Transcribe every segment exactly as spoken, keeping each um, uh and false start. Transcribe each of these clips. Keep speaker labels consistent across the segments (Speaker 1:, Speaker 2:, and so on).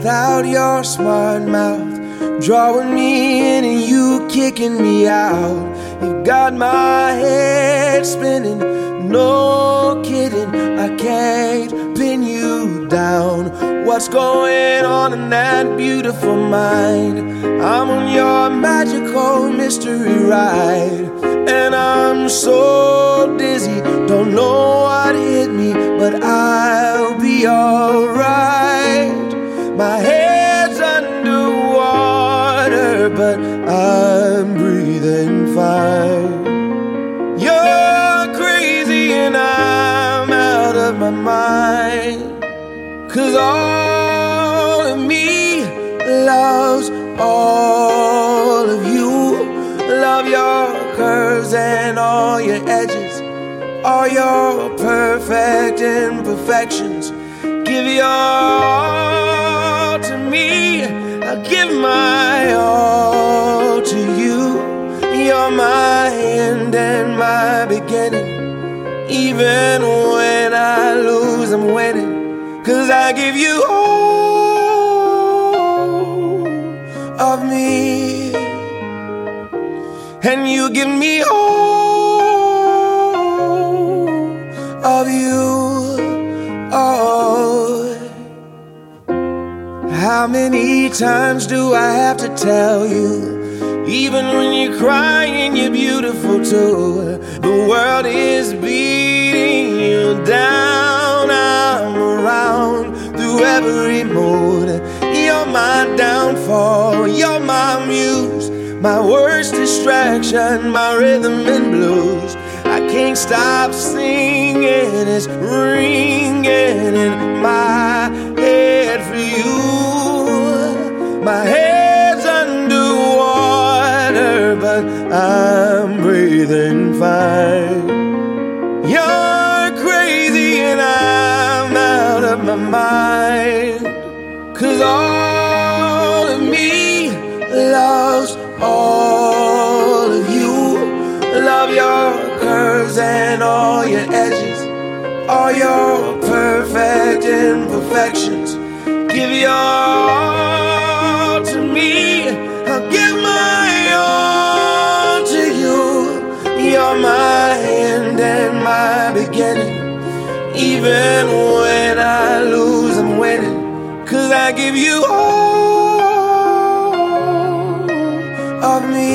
Speaker 1: without your smart mouth, drawing me in and you kicking me out. You got my head spinning, no kidding, I can't pin you down. What's going on in that beautiful mind? I'm on your magical mystery ride, and I'm so dizzy, don't know what hit me, but I'll be alright. My head's underwater, but I'm breathing fine. You're crazy and I'm out of my mind, 'cause all of me loves all of you. Love your curves and all your edges, all your perfect imperfections. Give your all to me, I'll give my all to you. You're my end and my beginning. Even when I lose, I'm winning, 'cause I give you all of me, and you give me all of you. Oh, how many times do I have to tell you? Even when you're crying, you're beautiful too. The world is beating you down. I'm around through every mood. You're my downfall, you're my muse, my worst distraction, my rhythm and blues. I can't stop singing, it's ringing in my head for you. My head's underwater, but I'm breathing fine. You're crazy and I'm out of my mind, 'cause all of me loves all of you. Love your curves and all your edges, all your perfect imperfections. Give your all to me, I'll give my all to you. You're my end and my beginning. Even when I lose, I'm winning, 'cause I give you all of me,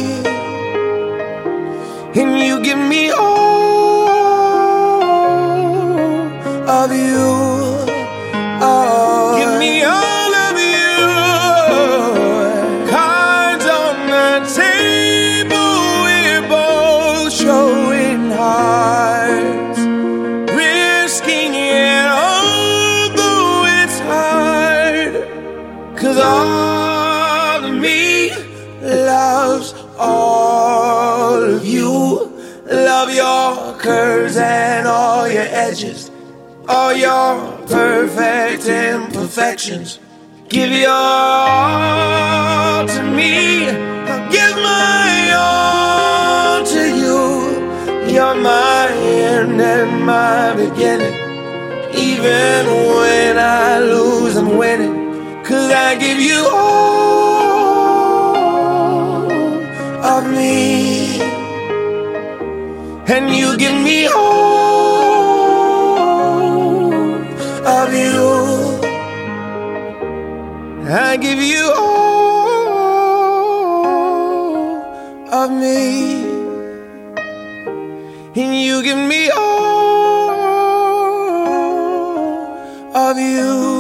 Speaker 1: and you give me all of you. Oh, give me all of you. Cards on the table, we're both showing hearts, risking it although it's hard, 'cause all of me loves all of you. Love your curves and all your edges, all your perfect imperfections. Give your all to me, I'll give my all to you. You're my end and my beginning. Even when I lose, I'm winning, 'cause I give you all of me, and you give me all of you. I give you all of me, and you give me all of you.